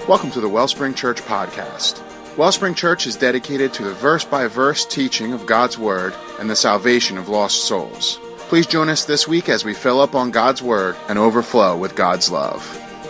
Welcome to the Wellspring Church podcast. Wellspring Church is dedicated to the verse-by-verse teaching of God's Word and the salvation of lost souls. Please join us this week as we fill up on God's Word and overflow with God's love.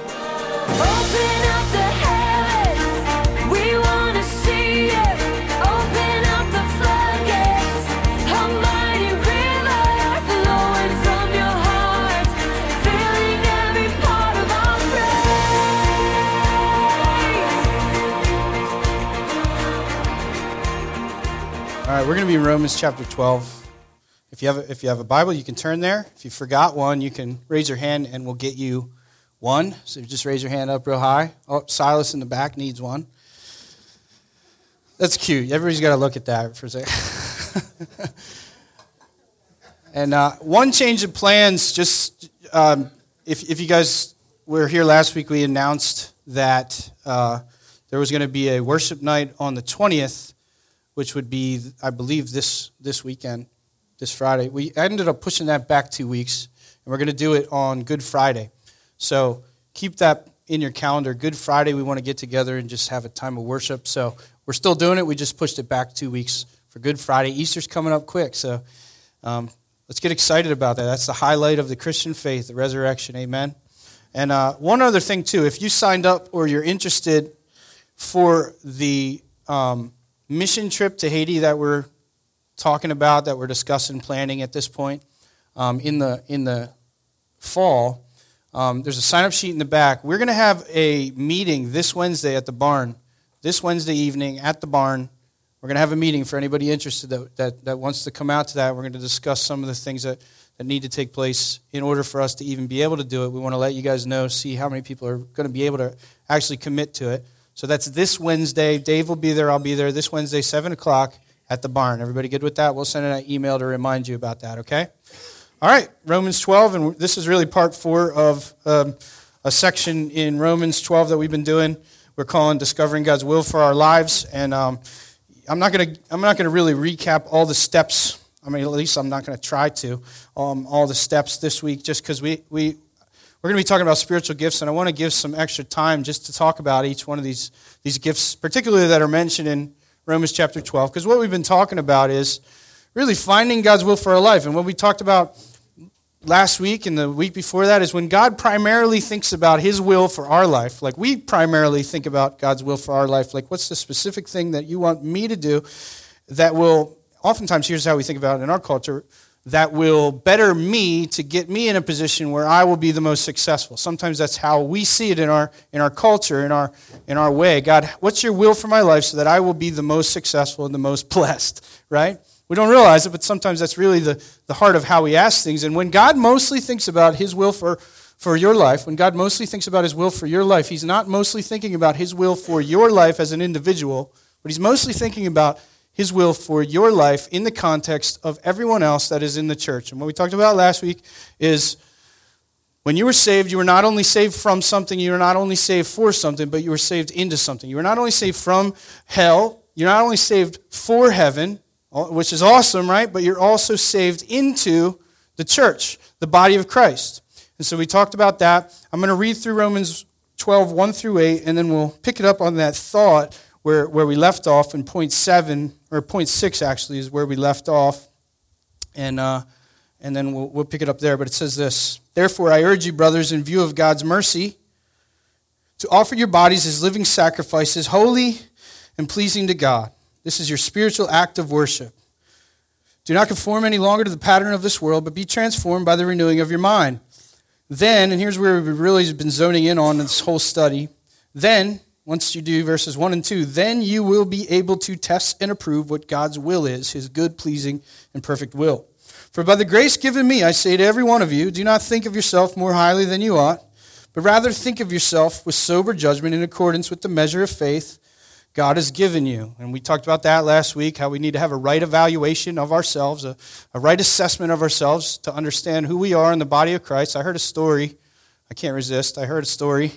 All right, we're going to be in Romans chapter 12. If you have a Bible, you can turn there. If you forgot one, you can raise your hand and we'll get you one. So just raise your hand up real high. Oh, Silas in the back needs one. That's cute. Everybody's got to look at that for a second. And one change of plans, just if you guys were here last week, we announced that there was going to be a worship night on the 20th, which would be, I believe, this weekend, this Friday. We ended up pushing that back 2 weeks, and we're going to do it on Good Friday. So keep that in your calendar. Good Friday, we want to get together and just have a time of worship. So we're still doing it. We just pushed it back 2 weeks for Good Friday. Easter's coming up quick, so let's get excited about that. That's the highlight of the Christian faith, the resurrection, amen. And one other thing, too. If you signed up or you're interested for the mission trip to Haiti that we're talking about, that we're discussing, planning at this point, in the fall, there's a sign-up sheet in the back. We're going to have a meeting this Wednesday at the barn. This Wednesday evening at the barn, we're going to have a meeting for anybody interested that wants to come out to that. We're going to discuss some of the things that need to take place in order for us to even be able to do it. We want to let you guys know, see how many people are going to be able to actually commit to it. So that's this Wednesday. Dave will be there. I'll be there this Wednesday, 7 o'clock at the barn. Everybody good with that? We'll send an email to remind you about that, okay? All right, Romans 12, and this is really part 4 of a section in Romans 12 that we've been doing. We're calling Discovering God's Will for Our Lives, and I'm not going to really recap all the steps. I mean, at least I'm not going to try to, all the steps this week, just because we're going to be talking about spiritual gifts, and I want to give some extra time just to talk about each one of these gifts, particularly that are mentioned in Romans chapter 12, because what we've been talking about is really finding God's will for our life. And what we talked about last week and the week before that is when God primarily thinks about His will for our life, like we primarily think about God's will for our life, like what's the specific thing that you want me to do that will, oftentimes here's how we think about it in our culture, that will better me to get me in a position where I will be the most successful. Sometimes that's how we see it in our culture, in our way. God, what's your will for my life so that I will be the most successful and the most blessed, right? We don't realize it, but sometimes that's really the heart of how we ask things. And when God mostly thinks about His will for your life, when God mostly thinks about His will for your life, He's not mostly thinking about His will for your life as an individual, but He's mostly thinking about His will for your life in the context of everyone else that is in the church. And what we talked about last week is when you were saved, you were not only saved from something, you were not only saved for something, but you were saved into something. You were not only saved from hell, you're not only saved for heaven, which is awesome, right? But you're also saved into the church, the body of Christ. And so we talked about that. I'm going to read through Romans 12, 1 through 8, and then we'll pick it up on that thought where we left off in point 7, or point 6 actually is where we left off, and then we'll pick it up there. But it says this: Therefore I urge you, brothers, in view of God's mercy, to offer your bodies as living sacrifices, holy and pleasing to God. This is your spiritual act of worship. Do not conform any longer to the pattern of this world, but be transformed by the renewing of your mind. Then, and here's where we've really been zoning in on this whole study, then, once you do verses 1 and 2, then you will be able to test and approve what God's will is, His good, pleasing, and perfect will. For by the grace given me, I say to every one of you, do not think of yourself more highly than you ought, but rather think of yourself with sober judgment in accordance with the measure of faith God has given you. And we talked about that last week, how we need to have a right evaluation of ourselves, a right assessment of ourselves to understand who we are in the body of Christ. I heard a story. I can't resist. I heard a story.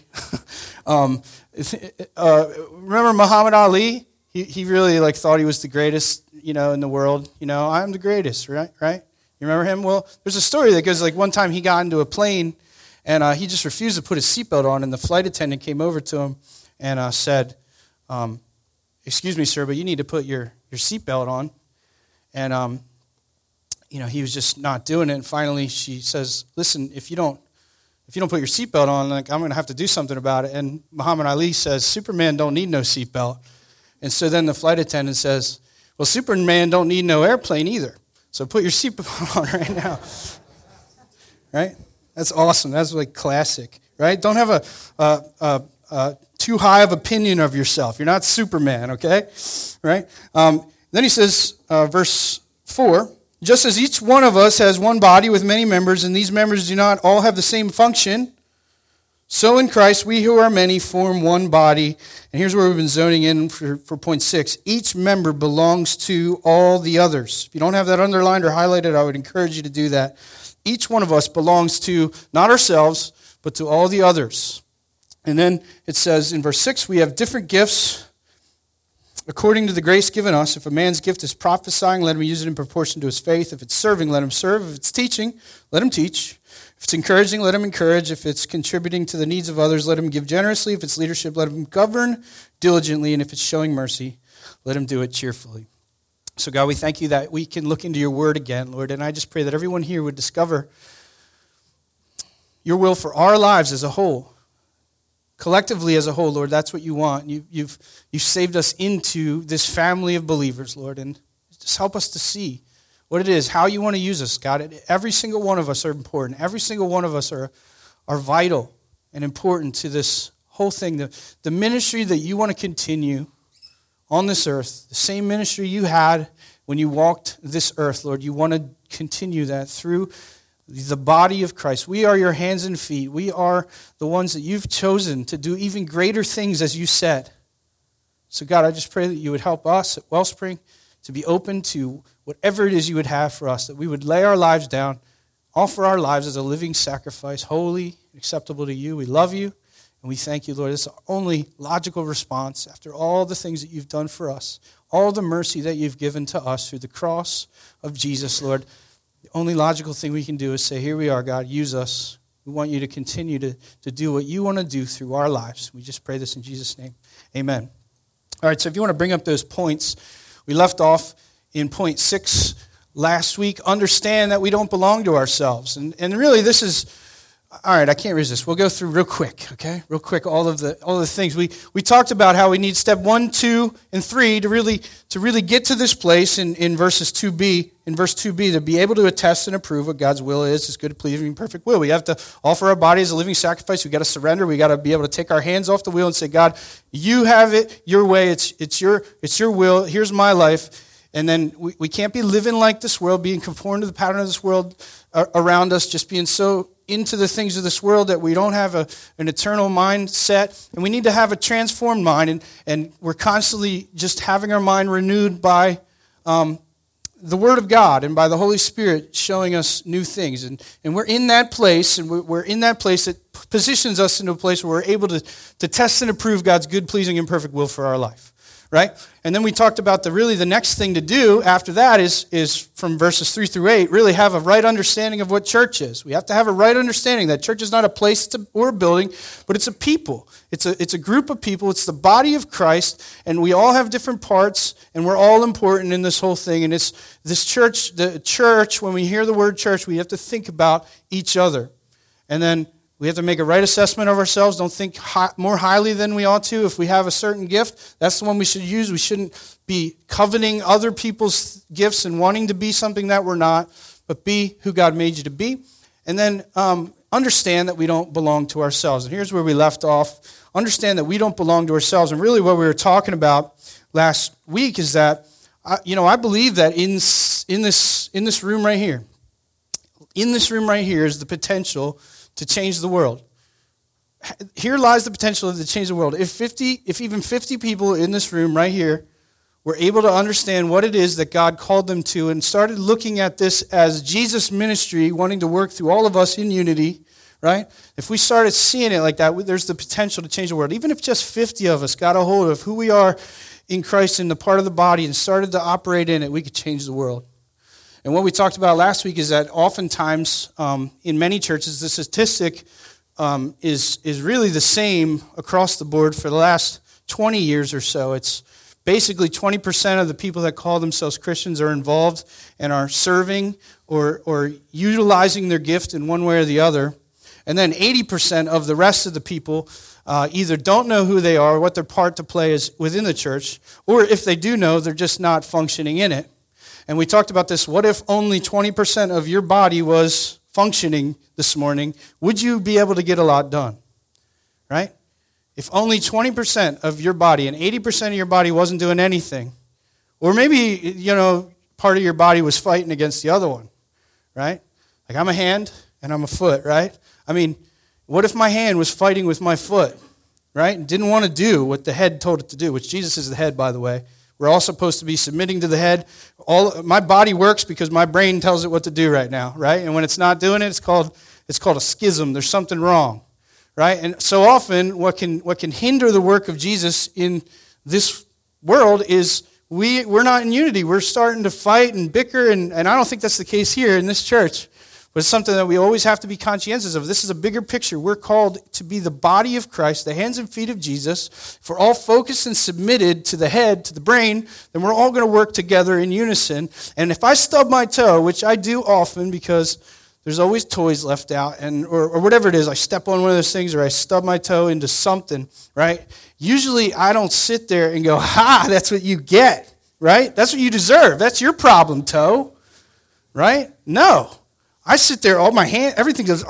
Remember Muhammad Ali? He really thought he was the greatest, in the world. I'm the greatest, right? You remember him? Well, there's a story that goes one time he got into a plane and he just refused to put his seatbelt on, and the flight attendant came over to him and said, excuse me, sir, but you need to put your seatbelt on. And, he was just not doing it. And finally she says, listen, if you don't put your seatbelt on, like, I'm going to have to do something about it. And Muhammad Ali says, Superman don't need no seatbelt. And so then the flight attendant says, well, Superman don't need no airplane either. So put your seatbelt on right now. Right? That's awesome. That's like classic, right? Don't have a too high of opinion of yourself. You're not Superman, okay? Right? Then he says, verse 4, just as each one of us has one body with many members, and these members do not all have the same function, so in Christ we who are many form one body. And here's where we've been zoning in for point 6. Each member belongs to all the others. If you don't have that underlined or highlighted, I would encourage you to do that. Each one of us belongs to not ourselves, but to all the others. And then it says in verse 6, we have different gifts according to the grace given us. If a man's gift is prophesying, let him use it in proportion to his faith. If it's serving, let him serve. If it's teaching, let him teach. If it's encouraging, let him encourage. If it's contributing to the needs of others, let him give generously. If it's leadership, let him govern diligently. And if it's showing mercy, let him do it cheerfully. So God, we thank you that we can look into your word again, Lord. And I just pray that everyone here would discover your will for our lives as a whole. Collectively as a whole, Lord, that's what you want. You've saved us into this family of believers, Lord, and just help us to see what it is, how you want to use us, God. Every single one of us are important. Every single one of us are vital and important to this whole thing. The ministry that you want to continue on this earth, the same ministry you had when you walked this earth, Lord, you want to continue that through the body of Christ. We are your hands and feet. We are the ones that you've chosen to do even greater things, as you said. So God, I just pray that you would help us at Wellspring to be open to whatever it is you would have for us, that we would lay our lives down, offer our lives as a living sacrifice, holy, acceptable to you. We love you, and we thank you, Lord. It's the only logical response after all the things that you've done for us, all the mercy that you've given to us through the cross of Jesus, Lord. The only logical thing we can do is say, here we are, God, use us. We want you to continue to do what you want to do through our lives. We just pray this in Jesus' name. Amen. All right, so if you want to bring up those points, we left off in point 6 last week. Understand that we don't belong to ourselves. And really this is, all right, I can't resist. We'll go through real quick, okay? Real quick, all of the things. We talked about how we need step 1, 2, and 3 to really get to this place in verse 2b, to be able to attest and approve what God's will is, his good, pleasing, and perfect will. We have to offer our body as a living sacrifice. We got to surrender. We got to be able to take our hands off the wheel and say, God, you have it your way. It's your will. Here's my life. And then we can't be living like this world, being conformed to the pattern of this world around us, just being so into the things of this world that we don't have an eternal mindset. And we need to have a transformed mind, and we're constantly just having our mind renewed by the Word of God and by the Holy Spirit showing us new things. And we're in that place, and we're in that place that positions us into a place where we're able to test and approve God's good, pleasing, and perfect will for our life. Right? And then we talked about the next thing to do after that is from verses 3 through 8, really have a right understanding of what church is. We have to have a right understanding that church is not a place or a building, but it's a people. It's a group of people. It's the body of Christ, and we all have different parts, and we're all important in this whole thing. And it's this church, the church, when we hear the word church, we have to think about each other. And then we have to make a right assessment of ourselves. Don't think more highly than we ought to. If we have a certain gift, that's the one we should use. We shouldn't be coveting other people's gifts and wanting to be something that we're not, but be who God made you to be. And then understand that we don't belong to ourselves. And here's where we left off. Understand that we don't belong to ourselves. And really what we were talking about last week is that, I believe that in this room right here, is the potential to change the world. Here lies the potential to change the world. If even 50 people in this room right here were able to understand what it is that God called them to and started looking at this as Jesus' ministry, wanting to work through all of us in unity, right? If we started seeing it like that, there's the potential to change the world. Even if just 50 of us got a hold of who we are in Christ and the part of the body and started to operate in it, we could change the world. And what we talked about last week is that oftentimes in many churches, the statistic is really the same across the board for the last 20 years or so. It's basically 20% of the people that call themselves Christians are involved and are serving or utilizing their gift in one way or the other. And then 80% of the rest of the people either don't know who they are, what their part to play is within the church, or if they do know, they're just not functioning in it. And we talked about this. What if only 20% of your body was functioning this morning? Would you be able to get a lot done? Right? If only 20% of your body and 80% of your body wasn't doing anything, or maybe, part of your body was fighting against the other one, right? Like I'm a hand and I'm a foot, right? I mean, what if my hand was fighting with my foot, right? And didn't want to do what the head told it to do, which Jesus is the head, by the way. We're all supposed to be submitting to the head. My body works because my brain tells it what to do right now, right? And when it's not doing it, it's called a schism. There's something wrong, right? And so often, what can hinder the work of Jesus in this world is we're not in unity. We're starting to fight and bicker, and I don't think that's the case here in this church. But it's something that we always have to be conscientious of. This is a bigger picture. We're called to be the body of Christ, the hands and feet of Jesus. If we're all focused and submitted to the head, to the brain, then we're all going to work together in unison. And if I stub my toe, which I do often because there's always toys left out, or whatever it is, I step on one of those things or I stub my toe into something, right? Usually I don't sit there and go, that's what you get, right? That's what you deserve. That's your problem, toe, right? No. I sit there, all my hand, everything goes,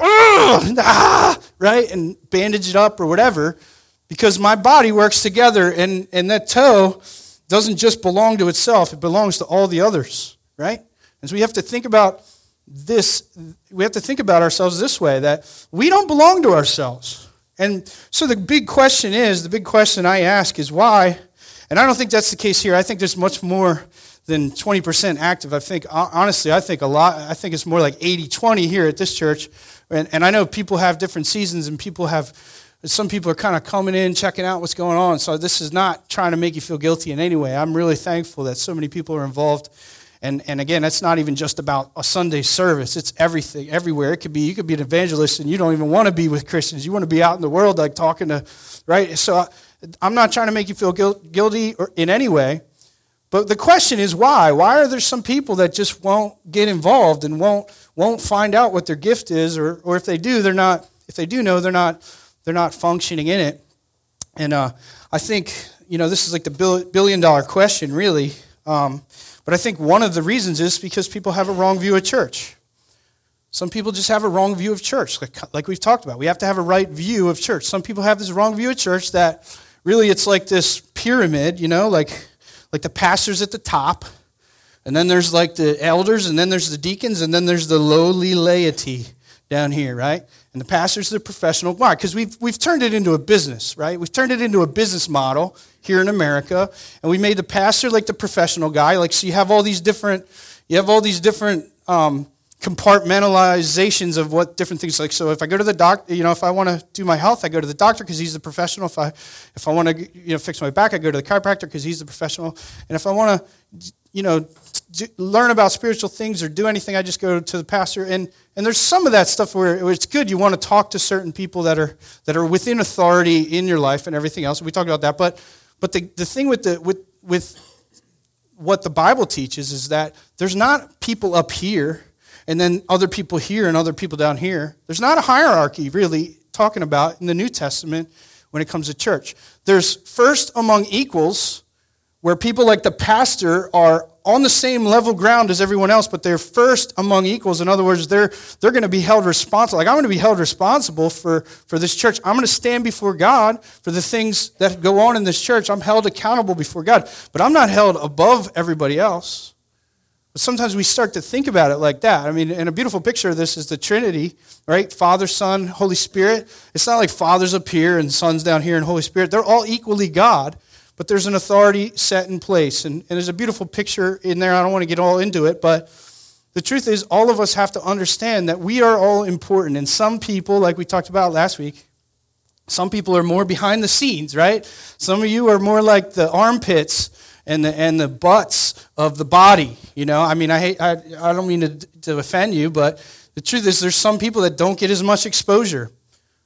right, and bandage it up or whatever, because my body works together, and that toe doesn't just belong to itself, it belongs to all the others, right? And so we have to think about this, we have to think about ourselves this way, that we don't belong to ourselves. And so the big question I ask is why, and I don't think that's the case here. I think there's much more than 20% active. I think it's more like 80-20 here at this church. And I know people have different seasons, and some people are kind of coming in, checking out what's going on. So this is not trying to make you feel guilty in any way. I'm really thankful that so many people are involved. And again, that's not even just about a Sunday service. It's everything, everywhere. You could be an evangelist and you don't even want to be with Christians. You want to be out in the world like talking to, right? So I'm not trying to make you feel guilty or in any way. But the question is why? Why are there some people that just won't get involved and won't find out what their gift is, or if they do, they're not. If they do know, they're not functioning in it. And I think this is like the $1 billion question, really. But I think one of the reasons is because people have a wrong view of church. Some people just have a wrong view of church, like we've talked about. We have to have a right view of church. Some people have this wrong view of church that really it's like this pyramid, like the pastors at the top, and then there's like the elders, and then there's the deacons, and then there's the lowly laity down here, right? And the pastors are the professional. Why? Because we've turned it into a business, right? We've turned it into a business model here in America, and we made the pastor like the professional guy. Like, so you have all these different compartmentalizations of what different things like. So if I go to the doctor, if I want to do my health, I go to the doctor because he's the professional. If I want to fix my back, I go to the chiropractor because he's the professional. And if I want to learn about spiritual things or do anything, I just go to the pastor. And there's some of that stuff where it's good. You want to talk to certain people that are within authority in your life and everything else. We talked about that. But the thing with what the Bible teaches is that there's not people up here and then other people here and other people down here. There's not a hierarchy really talking about in the New Testament when it comes to church. There's first among equals, where people like the pastor are on the same level ground as everyone else, but they're first among equals. In other words, they're going to be held responsible. Like, I'm going to be held responsible for this church. I'm going to stand before God for the things that go on in this church. I'm held accountable before God, but I'm not held above everybody else. But sometimes we start to think about it like that. I mean, and a beautiful picture of this is the Trinity, right? Father, Son, Holy Spirit. It's not like Father's up here and Son's down here and Holy Spirit. They're all equally God, but there's an authority set in place. And there's a beautiful picture in there. I don't want to get all into it, but the truth is all of us have to understand that we are all important. And some people, like we talked about last week, some people are more behind the scenes, right? Some of you are more like the armpits and the butts of the body, I mean, I don't mean to offend you, but the truth is there's some people that don't get as much exposure.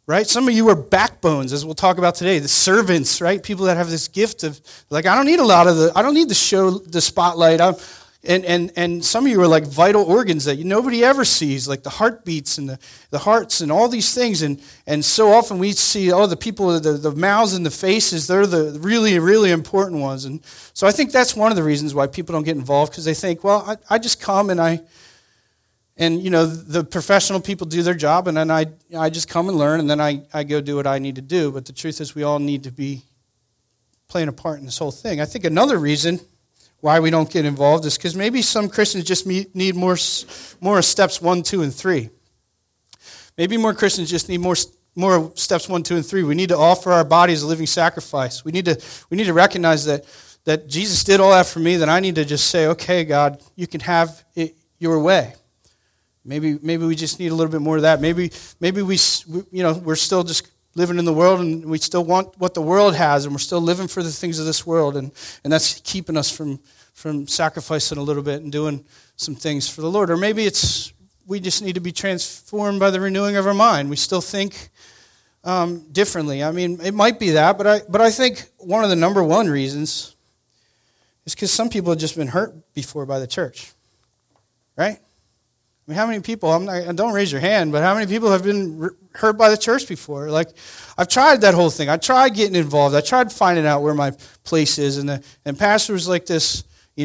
right? Some of you are backbones, as we'll talk about today, the servants, right? People that have this gift of, like, I don't need the show, the spotlight. And some of you are like vital organs that nobody ever sees, like the heartbeats and the hearts and all these things. And so often we see, the people, the mouths and the faces, they're the really, really important ones. And so I think that's one of the reasons why people don't get involved, because they think, well, I just come and the professional people do their job, and then I just come and learn, and then I go do what I need to do. But the truth is we all need to be playing a part in this whole thing. I think another reason why we don't get involved is because maybe some Christians just need more steps 1, 2, and 3. Maybe more Christians just need more steps 1, 2, and 3. We need to offer our bodies a living sacrifice. We need to recognize that Jesus did all that for me, that I need to just say, okay, God, you can have it your way. Maybe we just need a little bit more of that. Maybe we're still just living in the world, and we still want what the world has, and we're still living for the things of this world, and that's keeping us from sacrificing a little bit and doing some things for the Lord. Or maybe we just need to be transformed by the renewing of our mind. We still think differently. I mean, it might be that, but I think one of the number one reasons is because some people have just been hurt before by the church, right? I mean, how many people, don't raise your hand, but how many people have been hurt by the church before? Like, I've tried that whole thing. I tried getting involved. I tried finding out where my place is. And pastor was like this, he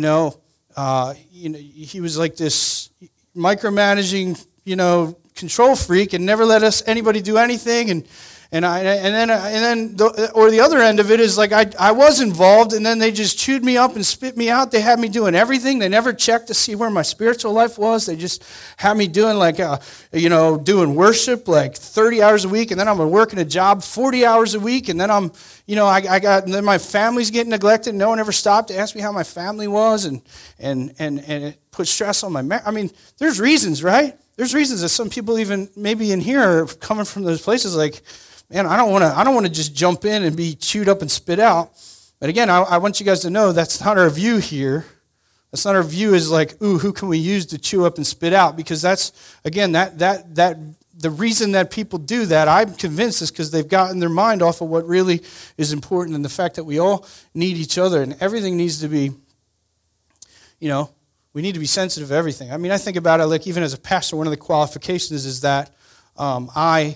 was like this micromanaging, control freak, and never let anybody do anything. And then the other end of it is like I was involved, and then they just chewed me up and spit me out. They had me doing everything. They never checked to see where my spiritual life was. They just had me doing doing worship like 30 hours a week, and then I'm working a job 40 hours a week, and then then my family's getting neglected. No one ever stopped to ask me how my family was, and it put stress on my marriage. I mean, there's reasons, right? There's reasons that some people even maybe in here are coming from those places like, man, I don't want to just jump in and be chewed up and spit out. But again, I want you guys to know that's not our view here. That's not our view is like, ooh, who can we use to chew up and spit out? Because that's, again, that the reason that people do that, I'm convinced, is because they've gotten their mind off of what really is important, and the fact that we all need each other, and everything needs to be, we need to be sensitive to everything. I mean, I think about it like even as a pastor, one of the qualifications is that I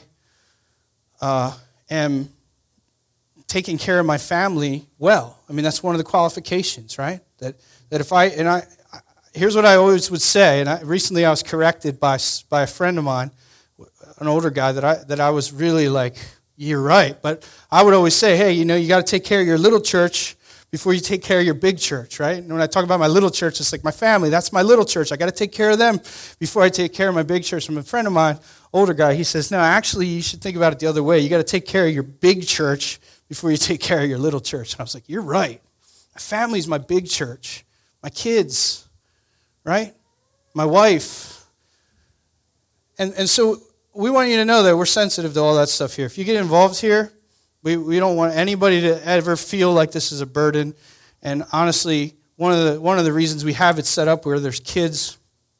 am taking care of my family well. I mean, that's one of the qualifications, right? That if here's what I always would say, and recently I was corrected by a friend of mine, an older guy, that I was really like, you're right. But I would always say, hey, you got to take care of your little church before you take care of your big church, right? And when I talk about my little church, it's like my family. That's my little church. I got to take care of them before I take care of my big church. And a friend of mine, older guy, he says, no, actually, you should think about it the other way. You got to take care of your big church before you take care of your little church. And I was like, you're right. My family's my big church. My kids, right? My wife. And so we want you to know that we're sensitive to all that stuff here. If you get involved here, we don't want anybody to ever feel like this is a burden. And honestly, one of the reasons we have it set up where there's kids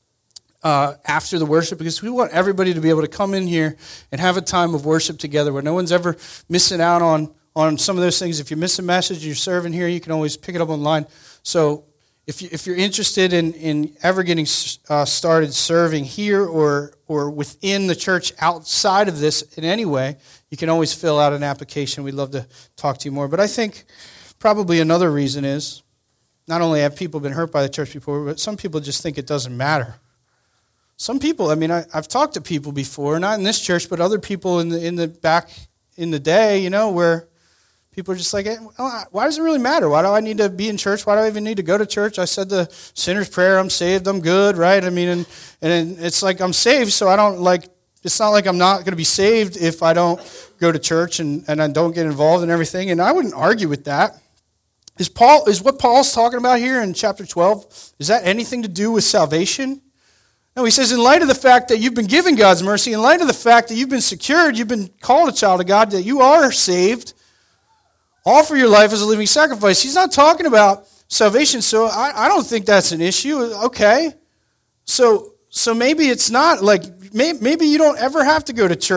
after the worship, because we want everybody to be able to come in here and have a time of worship together where no one's ever missing out on some of those things. If you miss a message, you're serving here, you can always pick it up online. So if you're interested in ever getting started serving here or within the church outside of this in any way, you can always fill out an application. We'd love to talk to you more. But I think probably another reason is not only have people been hurt by the church before, but some people just think it doesn't matter. Some people, I mean, I've talked to people before, not in this church, but other people in the back in the day, where people are just like, hey, why does it really matter? Why do I need to be in church? Why do I even need to go to church? I said the sinner's prayer, I'm saved, I'm good, right? I mean, and it's like I'm saved, so I don't it's not like I'm not going to be saved if I don't go to church and I don't get involved in everything. And I wouldn't argue with that. Is what Paul's talking about here in chapter 12, is that anything to do with salvation? No, he says, in light of the fact that you've been given God's mercy, in light of the fact that you've been secured, you've been called a child of God, that you are saved, offer your life as a living sacrifice. He's not talking about salvation, so I don't think that's an issue. Okay, so maybe it's not like, maybe you don't ever have to go to church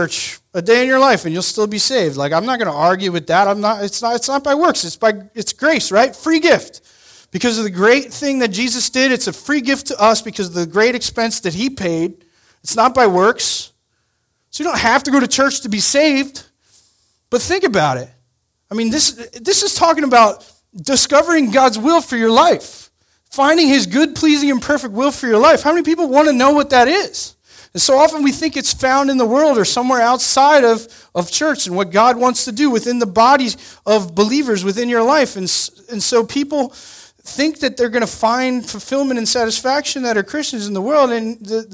a day in your life and you'll still be saved. Like, I'm not going to argue with that. It's not by works. It's grace, right? Free gift. Because of the great thing that Jesus did, it's a free gift to us because of the great expense that he paid. It's not by works. So you don't have to go to church to be saved. But think about it. I mean, this is talking about discovering God's will for your life. Finding his good, pleasing, and perfect will for your life. How many people want to know what that is? And so often we think it's found in the world or somewhere outside of church and what God wants to do within the bodies of believers within your life. And so people think that they're going to find fulfillment and satisfaction that are Christians in the world. And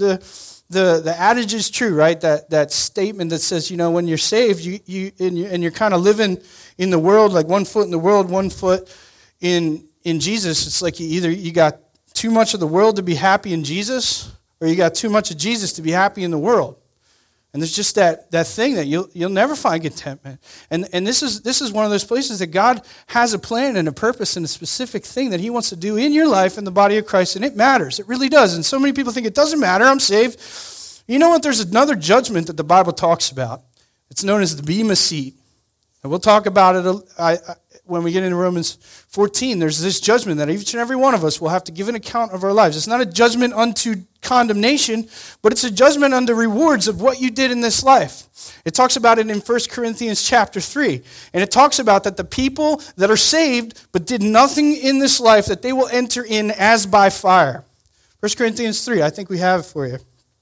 the adage is true, right? That statement that says, when you're saved, you're kind of living in the world, like 1 foot in the world, 1 foot in Jesus. It's like you got too much of the world to be happy in Jesus, or you got too much of Jesus to be happy in the world. And there's just that thing that you'll never find contentment. And this is one of those places that God has a plan and a purpose and a specific thing that he wants to do in your life in the body of Christ, and it matters. It really does. And so many people think it doesn't matter, I'm saved. You know what? There's another judgment that the Bible talks about. It's known as the Bema seat. And we'll talk about it when we get into Romans 14. There's this judgment that each and every one of us will have to give an account of our lives. It's not a judgment unto condemnation, but it's a judgment unto rewards of what you did in this life. It talks about it in 1 Corinthians chapter 3. And it talks about that the people that are saved but did nothing in this life, that they will enter in as by fire. 1 Corinthians 3, I think we have it for you.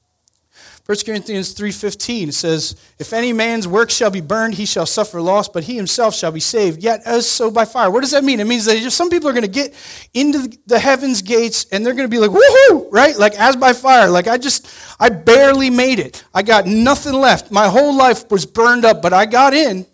1 Corinthians 3:15 says, if any man's work shall be burned, he shall suffer loss, but he himself shall be saved, yet as so by fire. What does that mean? It means that some people are going to get into the heaven's gates and they're going to be like, woohoo, right? Like as by fire. Like I barely made it. I got nothing left. My whole life was burned up, but I got in.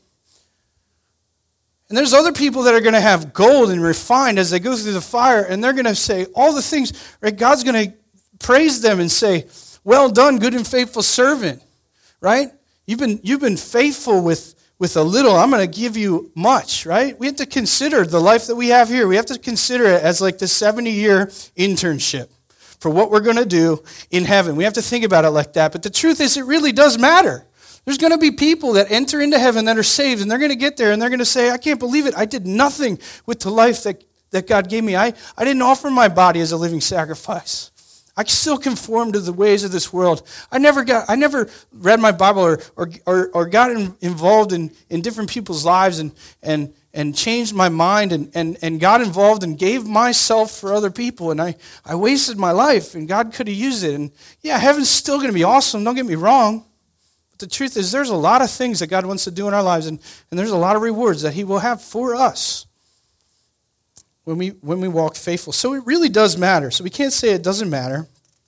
And there's other people that are going to have gold and refined as they go through the fire, and they're going to say all the things, right? God's going to praise them and say, well done, good and faithful servant, right? You've been faithful with a little. I'm going to give you much, right? We have to consider the life that we have here. We have to consider it as like the 70-year internship for what we're going to do in heaven. We have to think about it like that. But the truth is, it really does matter. There's going to be people that enter into heaven that are saved, and they're going to get there, and they're going to say, I can't believe it. I did nothing with the life that God gave me. I didn't offer my body as a living sacrifice. I still conform to the ways of this world. I never read my Bible or got involved in different people's lives and changed my mind and got involved and gave myself for other people. And I wasted my life, and God could have used it. And yeah, heaven's still going to be awesome. Don't get me wrong. But the truth is, there's a lot of things that God wants to do in our lives, and there's a lot of rewards that he will have for us when we walk faithful. So it really does matter. So we can't say it doesn't matter.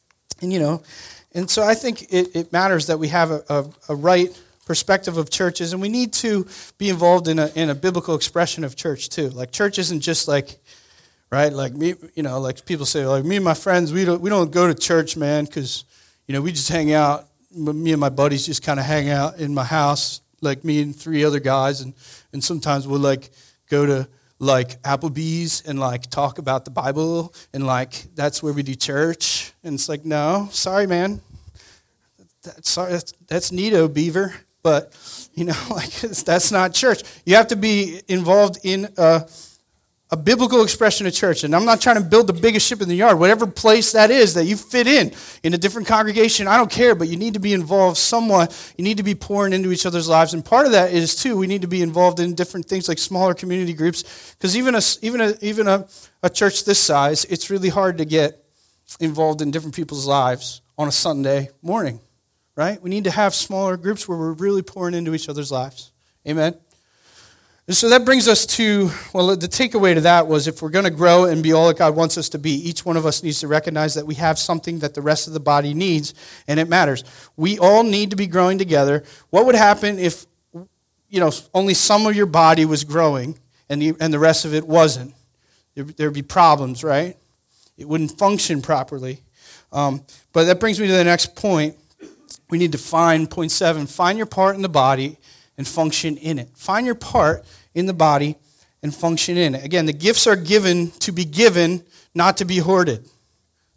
And so I think it matters that we have a right perspective of churches, and we need to be involved in a biblical expression of church too. Like church isn't just like, right? Like me, like people say, like me and my friends, we don't go to church, man, because we just hang out. Me and my buddies just kind of hang out in my house, like me and 3 other guys, and sometimes we'll like go to like Applebee's and like talk about the Bible, and like that's where we do church. And it's like, no, sorry, man. That's neato, Beaver, but like that's not church. You have to be involved in a biblical expression of church. And I'm not trying to build the biggest ship in the yard. Whatever place that is that you fit in a different congregation, I don't care, but you need to be involved somewhat. You need to be pouring into each other's lives. And part of that is, too, we need to be involved in different things like smaller community groups. Because even a church this size, it's really hard to get involved in different people's lives on a Sunday morning, right? We need to have smaller groups where we're really pouring into each other's lives. Amen? And so that brings us to, the takeaway to that was if we're going to grow and be all that God wants us to be, each one of us needs to recognize that we have something that the rest of the body needs, and it matters. We all need to be growing together. What would happen if, only some of your body was growing and the rest of it wasn't? There'd be problems, right? It wouldn't function properly. But that brings me to the next point. We need to find, point 7, find your part in the body and function in it. Find your part in the body and function in it. Again, the gifts are given to be given, not to be hoarded.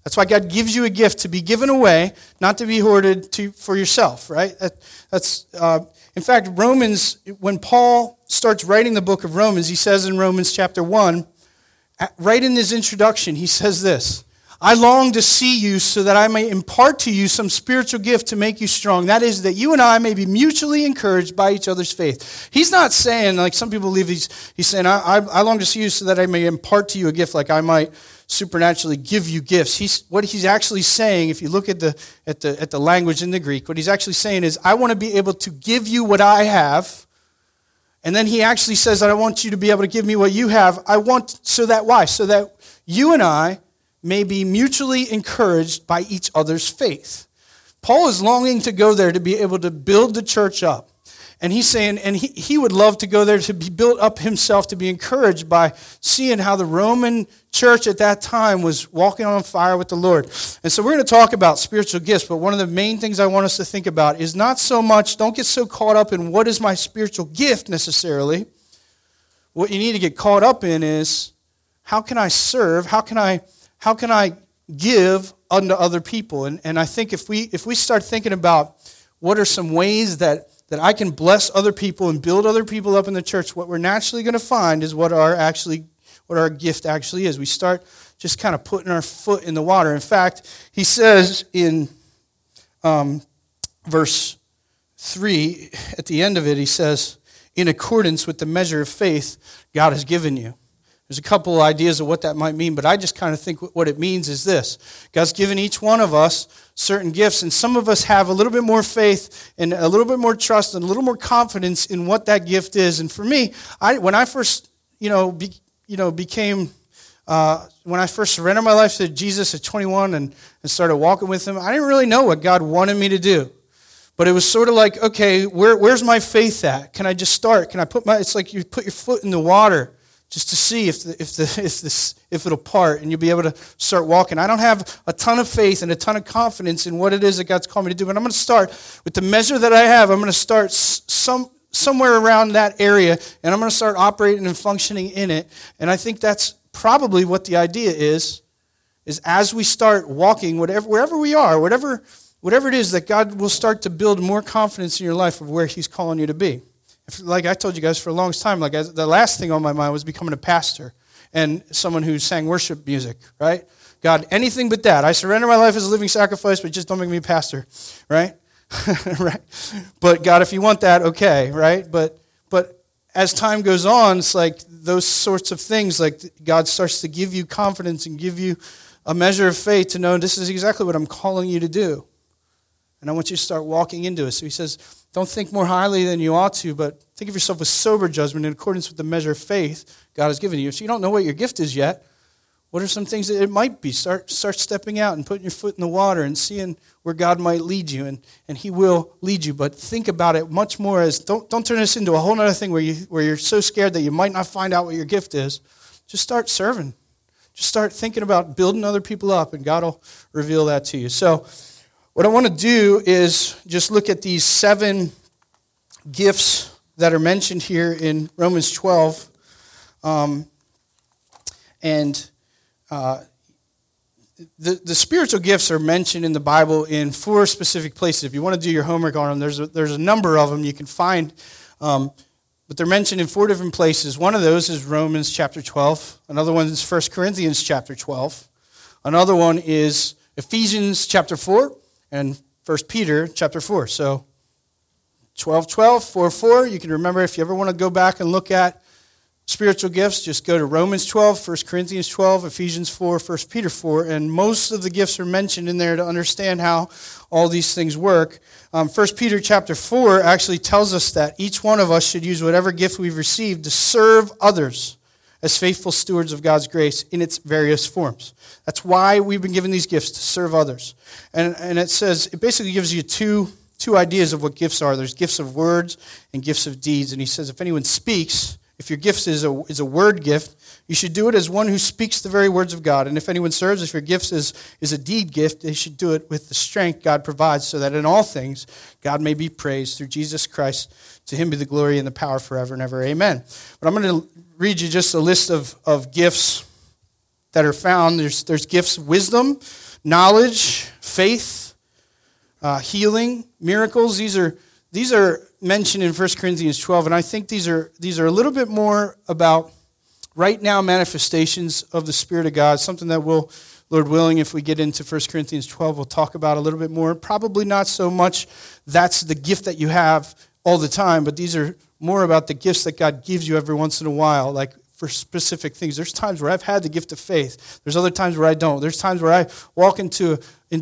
That's why God gives you a gift to be given away, not to be hoarded for yourself, right? In fact, Romans, when Paul starts writing the book of Romans, he says in Romans chapter 1, right in his introduction, he says this, I long to see you so that I may impart to you some spiritual gift to make you strong. That is, that you and I may be mutually encouraged by each other's faith. He's not saying, like some people believe, he's saying, I long to see you so that I may impart to you a gift, like I might supernaturally give you gifts. What he's actually saying, if you look at the language in the Greek, what he's actually saying is, I want to be able to give you what I have. And then he actually says that I want you to be able to give me what you have. So that you and I may be mutually encouraged by each other's faith. Paul is longing to go there to be able to build the church up. And he's saying, and he would love to go there to be built up himself, to be encouraged by seeing how the Roman church at that time was walking on fire with the Lord. And so we're going to talk about spiritual gifts, but one of the main things I want us to think about is not so much, don't get so caught up in what is my spiritual gift necessarily. What you need to get caught up in is, how can I serve? How can I give unto other people? And I think if we start thinking about what are some ways that I can bless other people and build other people up in the church, what we're naturally going to find is what our gift actually is. We start just kind of putting our foot in the water. In fact, he says in verse 3, at the end of it, he says, in accordance with the measure of faith God has given you. There's a couple of ideas of what that might mean, but I just kind of think what it means is this. God's given each one of us certain gifts, and some of us have a little bit more faith and a little bit more trust and a little more confidence in what that gift is. And for me, when I first, when I first surrendered my life to Jesus at 21 and started walking with him, I didn't really know what God wanted me to do. But it was sort of like, okay, where's my faith at? Can I just start? Can I it's like you put your foot in the water just to see if it'll part, and you'll be able to start walking. I don't have a ton of faith and a ton of confidence in what it is that God's called me to do, but I'm going to start with the measure that I have. I'm going to start somewhere around that area, and I'm going to start operating and functioning in it. And I think that's probably what the idea is as we start walking, wherever we are, whatever it is, that God will start to build more confidence in your life of where he's calling you to be. Like I told you guys for a long time, the last thing on my mind was becoming a pastor and someone who sang worship music, right? God, anything but that. I surrender my life as a living sacrifice, but just don't make me a pastor, right? Right? But God, if you want that, okay, right? But as time goes on, it's like those sorts of things, like God starts to give you confidence and give you a measure of faith to know this is exactly what I'm calling you to do. And I want you to start walking into it. So he says, don't think more highly than you ought to, but think of yourself with sober judgment in accordance with the measure of faith God has given you. If you don't know what your gift is yet, what are some things that it might be? Start stepping out and putting your foot in the water and seeing where God might lead you, and he will lead you. But think about it much more as, don't turn this into a whole other thing where you're so scared that you might not find out what your gift is. Just start serving. Just start thinking about building other people up, and God will reveal that to you. So what I want to do is just look at these 7 gifts that are mentioned here in Romans 12. The spiritual gifts are mentioned in the Bible in 4 specific places. If you want to do your homework on them, there's a number of them you can find. But they're mentioned in 4 different places. One of those is Romans chapter 12. Another one is 1 Corinthians chapter 12. Another one is Ephesians chapter 4. And 1 Peter chapter 4. So 12:12, 4:4. You can remember if you ever want to go back and look at spiritual gifts, just go to Romans 12, 1 Corinthians 12, Ephesians 4, 1 Peter 4. And most of the gifts are mentioned in there to understand how all these things work. 1 Peter chapter 4 actually tells us that each one of us should use whatever gift we've received to serve others as faithful stewards of God's grace in its various forms. That's why we've been given these gifts, to serve others. And it says, it basically gives you two ideas of what gifts are. There's gifts of words and gifts of deeds. And he says, if anyone speaks, if your gift is a word gift, you should do it as one who speaks the very words of God. And if anyone serves, if your gift is a deed gift, they should do it with the strength God provides, so that in all things God may be praised through Jesus Christ. To him be the glory and the power forever and ever. Amen. But I'm going to read you just a list of gifts that are found. There's gifts of wisdom, knowledge, faith, healing, miracles. These are mentioned in 1 Corinthians 12, and I think these are a little bit more about right now manifestations of the Spirit of God, something that we'll, Lord willing, if we get into 1 Corinthians 12, we'll talk about a little bit more. Probably not so much that's the gift that you have all the time, but these are more about the gifts that God gives you every once in a while, like for specific things. There's times where I've had the gift of faith. There's other times where I don't. There's times where I walk into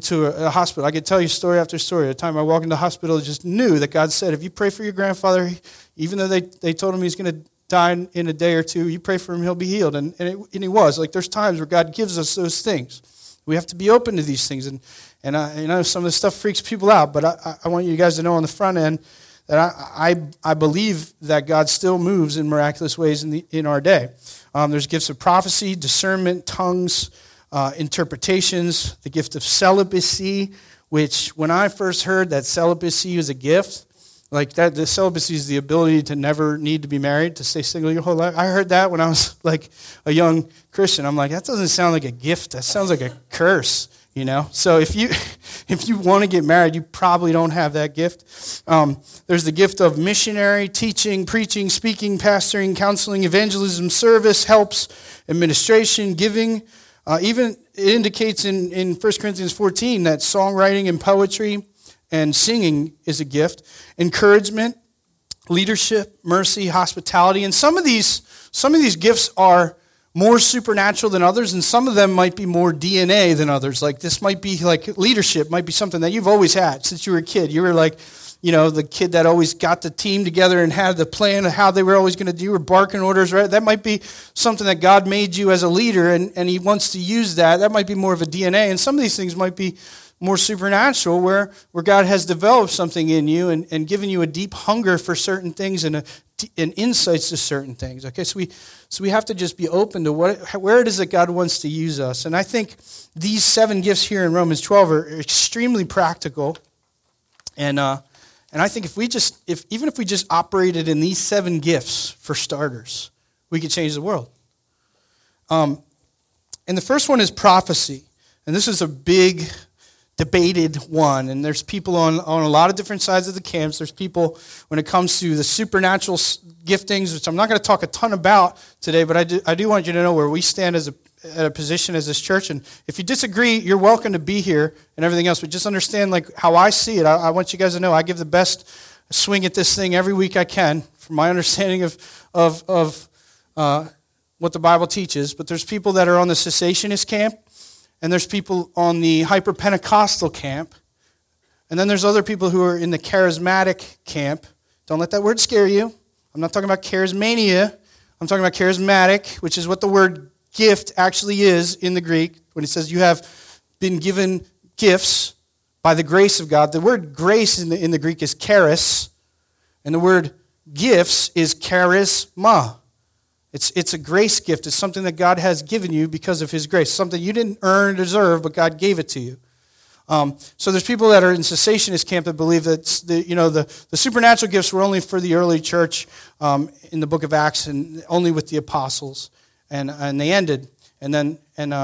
a hospital. I could tell you story after story. A time I walked into the hospital, I just knew that God said, if you pray for your grandfather, even though they told him he's going to die in a day or two, you pray for him, he'll be healed. And he was. Like, there's times where God gives us those things. We have to be open to these things. And I know some of this stuff freaks people out, but I want you guys to know on the front end that I believe that God still moves in miraculous ways in our day. There's gifts of prophecy, discernment, tongues, interpretations, the gift of celibacy, which when I first heard that celibacy was a gift, like that, the celibacy is the ability to never need to be married, to stay single your whole life. I heard that when I was like a young Christian. I'm like, that doesn't sound like a gift. That sounds like a curse, you know? So if you want to get married, you probably don't have that gift. There's the gift of missionary, teaching, preaching, speaking, pastoring, counseling, evangelism, service, helps, administration, giving. Even it indicates in 1 Corinthians 14 that songwriting and poetry and singing is a gift. Encouragement, leadership, mercy, hospitality. And some of these gifts are more supernatural than others, and some of them might be more DNA than others. Like this might be like leadership might be something that you've always had since you were a kid. You were like, you know, the kid that always got the team together and had the plan of how they were always going to do or barking orders, right? That might be something that God made you as a leader, and he wants to use that. That might be more of a DNA. And some of these things might be more supernatural, where God has developed something in you and given you a deep hunger for certain things and insights to certain things. Okay, so we have to just be open to where it is that God wants to use us. And I think these 7 gifts here in Romans 12 are extremely practical. And I think if we just operated in these 7 gifts for starters, we could change the world. And the first one is prophecy, and this is a big debated one, and there's people on a lot of different sides of the camps. There's people when it comes to the supernatural giftings, which I'm not going to talk a ton about today, but I do want you to know where we stand at a position as this church. And if you disagree, you're welcome to be here and everything else, but just understand like how I see it. I want you guys to know I give the best swing at this thing every week I can from my understanding of what the Bible teaches. But there's people that are on the cessationist camp, and there's people on the hyper-Pentecostal camp. And then there's other people who are in the charismatic camp. Don't let that word scare you. I'm not talking about charismania. I'm talking about charismatic, which is what the word gift actually is in the Greek. When it says you have been given gifts by the grace of God. The word grace in the Greek is charis. And the word gifts is charisma. It's a grace gift. It's something that God has given you because of his grace. Something you didn't earn or deserve, but God gave it to you. So there's people that are in cessationist camp that believe that the supernatural gifts were only for the early church in the book of Acts and only with the apostles. And they ended. And then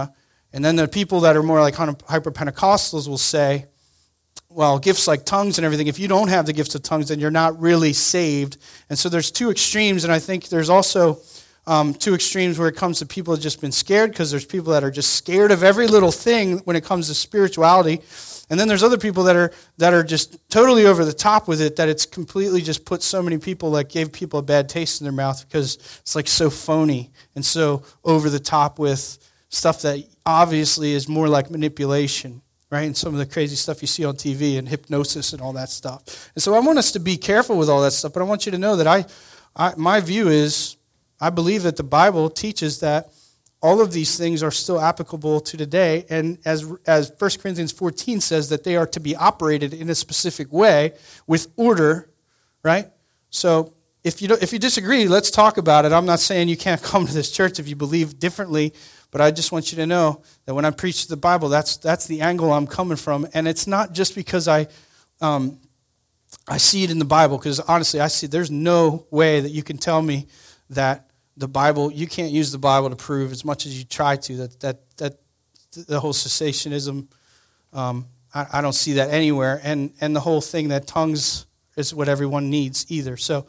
the people that are more like hyper-Pentecostals will say, well, gifts like tongues and everything, if you don't have the gifts of tongues, then you're not really saved. And so there's 2 extremes, and I think there's also 2 extremes where it comes to people that have just been scared, because there's people that are just scared of every little thing when it comes to spirituality. And then there's other people that are just totally over the top with it, that it's completely just put so many people, like gave people a bad taste in their mouth because it's like so phony and so over the top with stuff that obviously is more like manipulation, right? And some of the crazy stuff you see on TV and hypnosis and all that stuff. And so I want us to be careful with all that stuff, but I want you to know that my view is, I believe that the Bible teaches that all of these things are still applicable to today, and as 1 Corinthians 14 says, that they are to be operated in a specific way with order, right? So if you disagree, let's talk about it. I'm not saying you can't come to this church if you believe differently, but I just want you to know that when I preach the Bible, that's the angle I'm coming from, and it's not just because I see it in the Bible, because honestly, there's no way that you can tell me that the Bible, you can't use the Bible to prove, as much as you try to, that the whole cessationism I don't see that anywhere. And the whole thing that tongues is what everyone needs either. So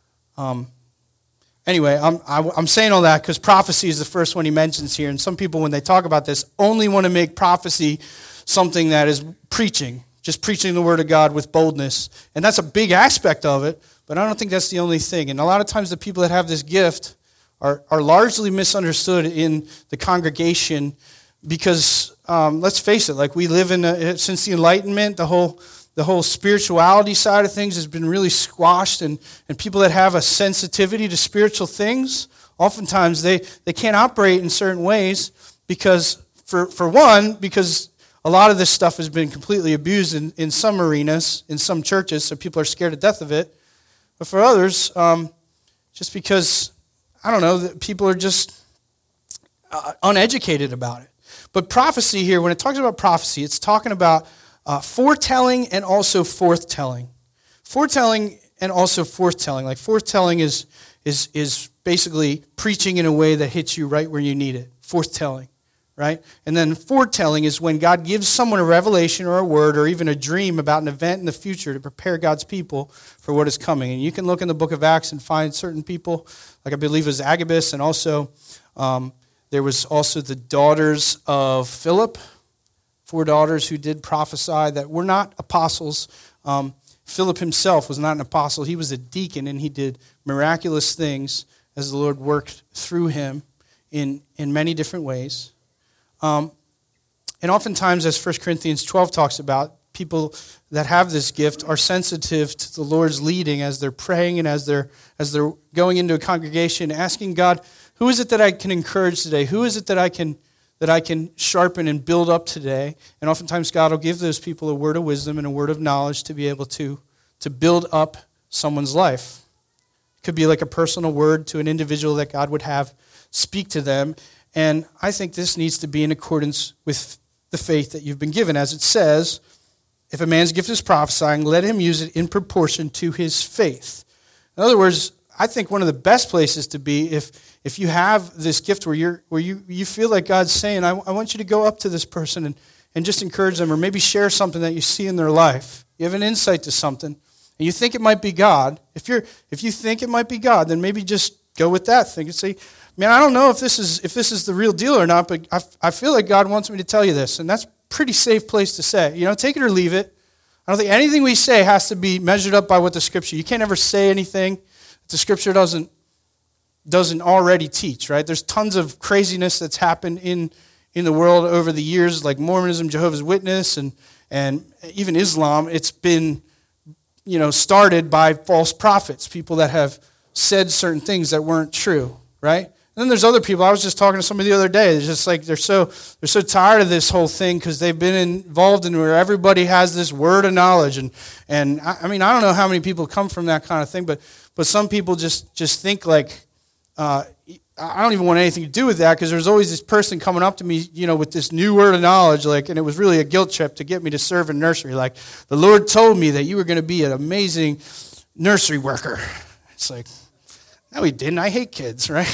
anyway, I'm saying all that because prophecy is the first one he mentions here. And some people, when they talk about this, only want to make prophecy something that is preaching, just preaching the word of God with boldness. And that's a big aspect of it, but I don't think that's the only thing. And a lot of times the people that have this gift are largely misunderstood in the congregation because, let's face it, like we live in, since the Enlightenment, the whole spirituality side of things has been really squashed, and people that have a sensitivity to spiritual things, oftentimes they can't operate in certain ways because, for one, because a lot of this stuff has been completely abused in some arenas, in some churches, so people are scared to death of it. But for others, just because, I don't know, people are just uneducated about it. But prophecy here, when it talks about prophecy, it's talking about foretelling and also forthtelling. Foretelling and also forthtelling. Like forthtelling is basically preaching in a way that hits you right where you need it. Forthtelling, right? And then foretelling is when God gives someone a revelation or a word or even a dream about an event in the future to prepare God's people for what is coming. And you can look in the book of Acts and find certain people, like I believe it was Agabus, and also there was also the daughters of Philip, 4 daughters who did prophesy that were not apostles. Philip himself was not an apostle. He was a deacon, and he did miraculous things as the Lord worked through him in many different ways. And oftentimes, as 1 Corinthians 12 talks about, people that have this gift are sensitive to the Lord's leading as they're praying and as they're going into a congregation, asking God, who is it that I can encourage today? Who is it that I can sharpen and build up today? And oftentimes God will give those people a word of wisdom and a word of knowledge to be able to build up someone's life. It could be like a personal word to an individual that God would have speak to them. And I think this needs to be in accordance with the faith that you've been given. As it says, if a man's gift is prophesying, let him use it in proportion to his faith. In other words, I think one of the best places to be if you have this gift where you feel like God's saying, I want you to go up to this person and just encourage them, or maybe share something that you see in their life. You have an insight to something, and you think it might be God. If you think it might be God, then maybe just go with that thing and say, man, I don't know if this is the real deal or not, but I feel like God wants me to tell you this, and that's a pretty safe place to say. Take it or leave it. I don't think anything we say has to be measured up by what the Scripture. You can't ever say anything that the Scripture doesn't already teach, right? There's tons of craziness that's happened in the world over the years, like Mormonism, Jehovah's Witness, and even Islam. It's been, started by false prophets, people that have said certain things that weren't true, right? And then there's other people. I was just talking to somebody the other day. It's just like they're so tired of this whole thing because they've been involved in where everybody has this word of knowledge, and I mean I don't know how many people come from that kind of thing, but some people just think like. I don't even want anything to do with that because there's always this person coming up to me, with this new word of knowledge, and it was really a guilt trip to get me to serve in nursery. Like, the Lord told me that you were going to be an amazing nursery worker. It's like, no, he didn't. I hate kids, right?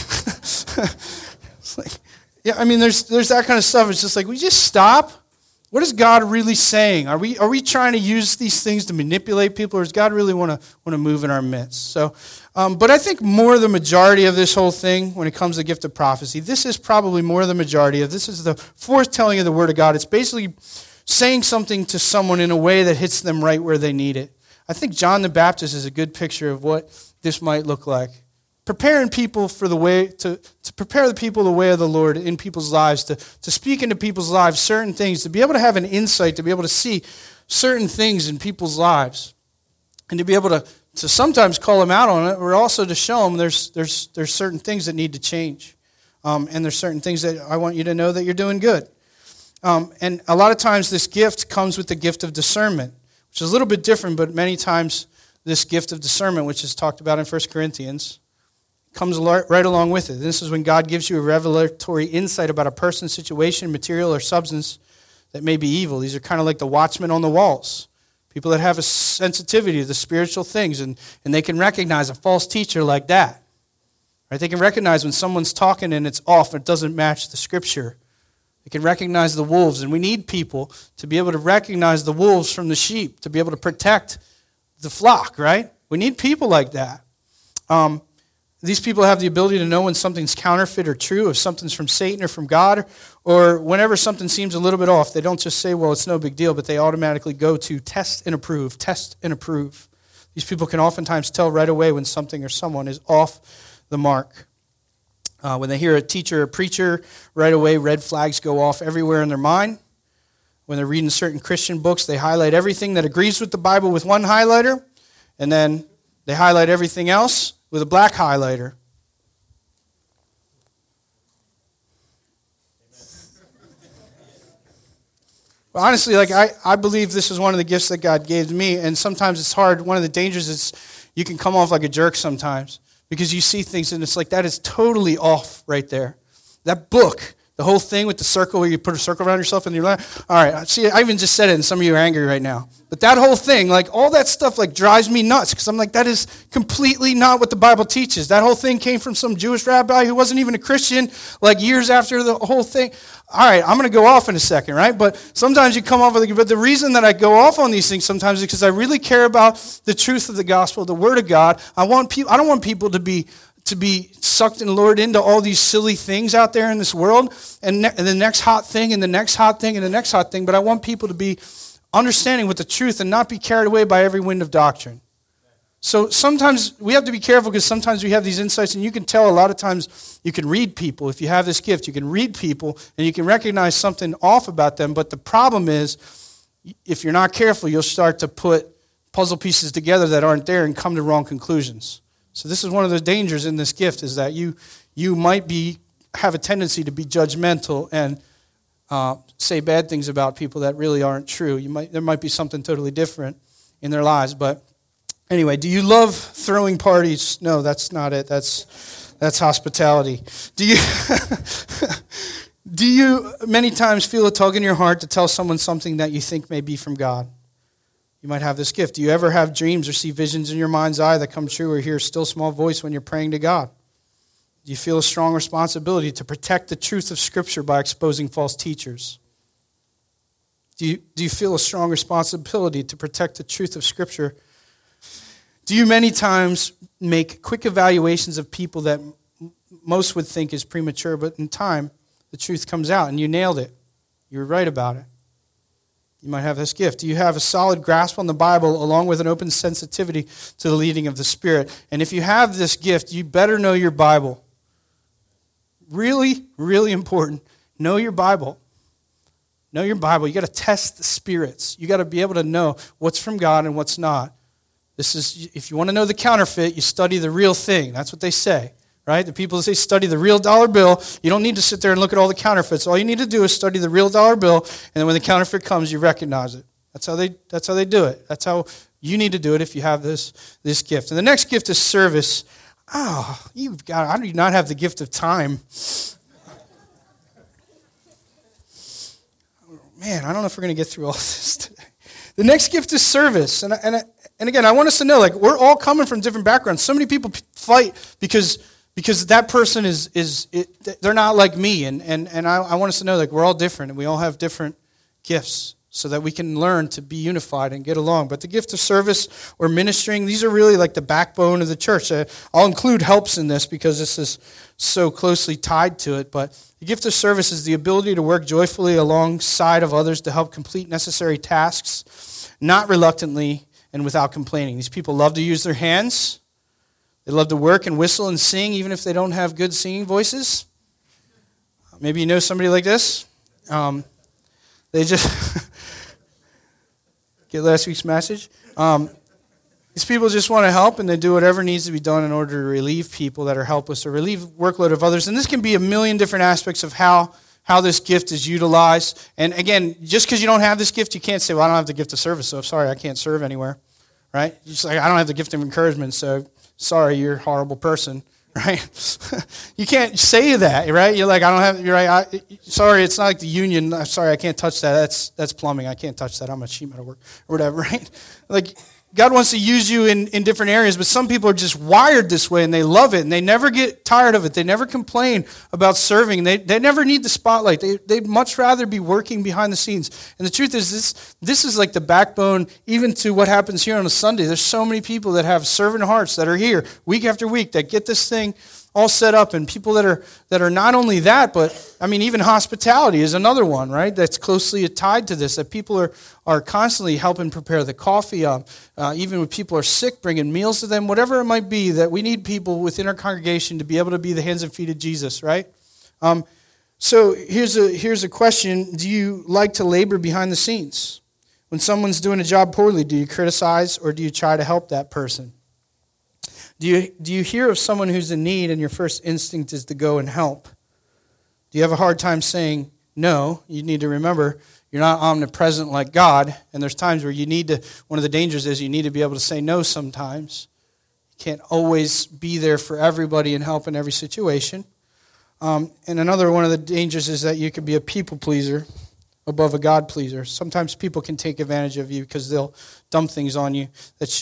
It's like, yeah, I mean, there's that kind of stuff. It's just like, we just stop. What is God really saying? Are we trying to use these things to manipulate people, or does God really want to move in our midst? So, but I think more the majority of this whole thing, when it comes to the gift of prophecy, this is probably more the majority of this is the foretelling of the Word of God. It's basically saying something to someone in a way that hits them right where they need it. I think John the Baptist is a good picture of what this might look like. Preparing people for the way, to prepare the people the way of the Lord in people's lives, to speak into people's lives certain things, to be able to have an insight, to be able to see certain things in people's lives, and to be able to sometimes call them out on it, or also to show them there's certain things that need to change, and there's certain things that I want you to know that you're doing good. And a lot of times this gift comes with the gift of discernment, which is a little bit different, but many times this gift of discernment, which is talked about in 1 Corinthians, comes right along with it. This is when God gives you a revelatory insight about a person, situation, material, or substance that may be evil. These are kind of like the watchmen on the walls, people that have a sensitivity to the spiritual things, and they can recognize a false teacher like that. Right? They can recognize when someone's talking and it's off, and it doesn't match the Scripture. They can recognize the wolves, and we need people to be able to recognize the wolves from the sheep, to be able to protect the flock, right? We need people like that. These people have the ability to know when something's counterfeit or true, if something's from Satan or from God, or whenever something seems a little bit off. They don't just say, well, it's no big deal, but they automatically go to test and approve, test and approve. These people can oftentimes tell right away when something or someone is off the mark. When they hear a teacher or preacher, right away red flags go off everywhere in their mind. When they're reading certain Christian books, they highlight everything that agrees with the Bible with one highlighter, and then they highlight everything else with a black highlighter. Well, honestly, I believe this is one of the gifts that God gave me, and sometimes it's hard. One of the dangers is you can come off like a jerk sometimes because you see things and it's like, that is totally off right there. That book, the whole thing with the circle where you put a circle around yourself and you're like, all right, see, I even just said it and some of you are angry right now. But that whole thing, all that stuff drives me nuts because I'm like, that is completely not what the Bible teaches. That whole thing came from some Jewish rabbi who wasn't even a Christian years after the whole thing. All right, I'm going to go off in a second, right? But sometimes you come off with but the reason that I go off on these things sometimes is because I really care about the truth of the gospel, the word of God. I don't want people to be sucked and lured into all these silly things out there in this world and the next hot thing and the next hot thing and the next hot thing, but I want people to be understanding with the truth and not be carried away by every wind of doctrine. So sometimes we have to be careful because sometimes we have these insights and you can tell a lot of times you can read people. If you have this gift, you can read people and you can recognize something off about them, but the problem is if you're not careful, you'll start to put puzzle pieces together that aren't there and come to wrong conclusions. So this is one of the dangers in this gift is that you might have a tendency to be judgmental and say bad things about people that really aren't true. There might be something totally different in their lives. But anyway, do you love throwing parties? No, that's not it. That's hospitality. Do you many times feel a tug in your heart to tell someone something that you think may be from God? You might have this gift. Do you ever have dreams or see visions in your mind's eye that come true or hear a still small voice when you're praying to God? Do you feel a strong responsibility to protect the truth of Scripture by exposing false teachers? Do you feel a strong responsibility to protect the truth of Scripture? Do you many times make quick evaluations of people that most would think is premature, but in time, the truth comes out and you nailed it. You were right about it. You might have this gift. Do you have a solid grasp on the Bible along with an open sensitivity to the leading of the Spirit? And if you have this gift, you better know your Bible. Really, really important. Know your Bible. Know your Bible. You got to test the spirits. You got to be able to know what's from God and what's not. This is, if you want to know the counterfeit, you study the real thing. That's what they say, right? The people that say study the real dollar bill. You don't need to sit there and look at all the counterfeits. All you need to do is study the real dollar bill, and then when the counterfeit comes, you recognize it. That's how they do it. That's how you need to do it if you have this gift. And the next gift is service. I do not have the gift of time. Man, I don't know if we're going to get through all this today. The next gift is service. And again, I want us to know, we're all coming from different backgrounds. So many people fight because that person they're not like me. And I want us to know, we're all different and we all have different gifts so that we can learn to be unified and get along. But the gift of service or ministering, these are really the backbone of the church. I'll include helps in this because this is so closely tied to it. But the gift of service is the ability to work joyfully alongside of others to help complete necessary tasks, not reluctantly and without complaining. These people love to use their hands. They love to work and whistle and sing even if they don't have good singing voices. Maybe you know somebody like this. They just get last week's message. These people just want to help, and they do whatever needs to be done in order to relieve people that are helpless or relieve workload of others. And this can be a million different aspects of how this gift is utilized. And again, just because you don't have this gift, you can't say, well, I don't have the gift of service, so sorry, I can't serve anywhere. Right? Just I don't have the gift of encouragement, so sorry, you're a horrible person. Right? You can't say that, right? You're I don't have, you're right, sorry, it's not like the union, sorry, I can't touch that, that's plumbing, I can't touch that, I'm a sheet metal worker, or whatever, right? God wants to use you in different areas, but some people are just wired this way and they love it and they never get tired of it. They never complain about serving. They never need the spotlight. They'd much rather be working behind the scenes. And the truth is this is like the backbone even to what happens here on a Sunday. There's so many people that have servant hearts that are here week after week that get this thing all set up, and people that are not only that, but I mean, even hospitality is another one, right? That's closely tied to this. That people are constantly helping prepare the coffee, even when people are sick, bringing meals to them, whatever it might be. That we need people within our congregation to be able to be the hands and feet of Jesus, right? So here's a question: do you like to labor behind the scenes? When someone's doing a job poorly, do you criticize or do you try to help that person? Do you hear of someone who's in need and your first instinct is to go and help? Do you have a hard time saying no? You need to remember you're not omnipresent like God, and there's times where one of the dangers is you need to be able to say no sometimes. You can't always be there for everybody and help in every situation. And another one of the dangers is that you could be a people pleaser above a God pleaser. Sometimes people can take advantage of you because they'll dump things on you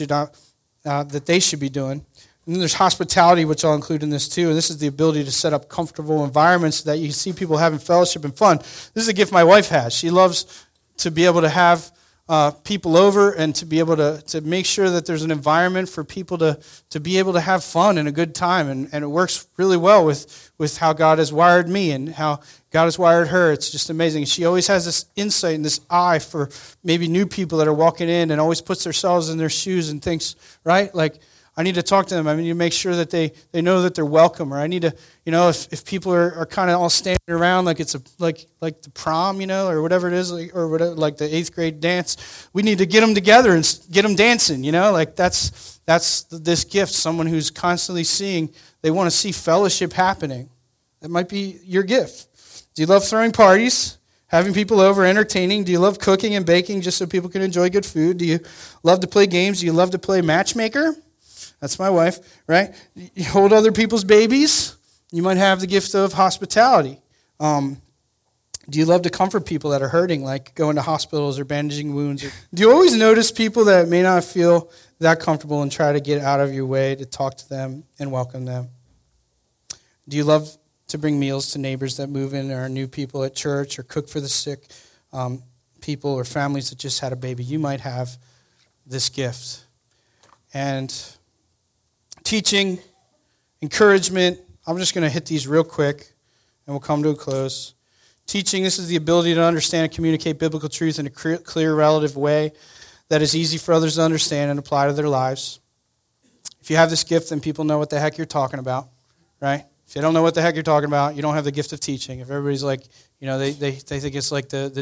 that they should be doing. And then there's hospitality, which I'll include in this too. And this is the ability to set up comfortable environments so that you can see people having fellowship and fun. This is a gift my wife has. She loves to be able to have people over and to be able to make sure that there's an environment for people to be able to have fun and a good time. And it works really well with how God has wired me and how God has wired her. It's just amazing. She always has this insight and this eye for maybe new people that are walking in and always puts themselves in their shoes and thinks, right, like, I need to talk to them. I need to make sure that they know that they're welcome. Or I need to, if people are kind of all standing around like it's like the prom, or whatever it is, or whatever, like the 8th grade dance, we need to get them together and get them dancing. Like that's this gift. Someone who's constantly seeing, they want to see fellowship happening. That might be your gift. Do you love throwing parties? Having people over, entertaining? Do you love cooking and baking just so people can enjoy good food? Do you love to play games? Do you love to play matchmaker? That's my wife, right? You hold other people's babies. You might have the gift of hospitality. Do you love to comfort people that are hurting, like going to hospitals or bandaging wounds? Do you always notice people that may not feel that comfortable and try to get out of your way to talk to them and welcome them? Do you love to bring meals to neighbors that move in or new people at church, or cook for the sick people or families that just had a baby? You might have this gift. And teaching, encouragement. I'm just going to hit these real quick, and we'll come to a close. Teaching, this is the ability to understand and communicate biblical truth in a clear, relative way that is easy for others to understand and apply to their lives. If you have this gift, then people know what the heck you're talking about, right? If you don't know what the heck you're talking about, you don't have the gift of teaching. If everybody's like, they think it's like the